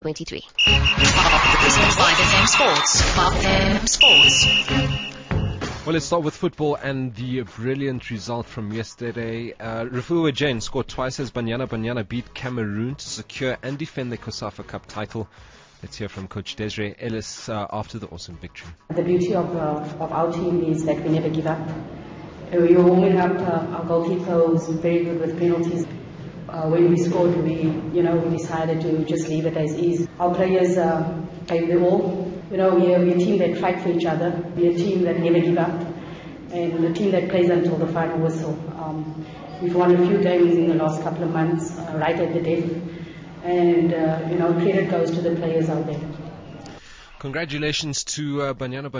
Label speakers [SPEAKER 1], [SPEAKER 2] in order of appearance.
[SPEAKER 1] 23. Presented by FM Sports. FM Sports.
[SPEAKER 2] Well, let's start with football and the brilliant result from yesterday. Refuwa Jane scored twice as Banyana beat Cameroon to secure and defend the COSAFA Cup title. Let's hear from Coach Desiree Ellis after the awesome victory.
[SPEAKER 3] The beauty of our team is that we never give up. We were warming up. Our goalkeeper was very good with penalties. When we scored, we decided to just leave it as is. Our players gave their all. We're a team that fight for each other. We're a team that never give up, and a team that plays until the final whistle. We've won a few games in the last couple of months, right at the death, and credit goes to the players out there.
[SPEAKER 2] Congratulations to Banyana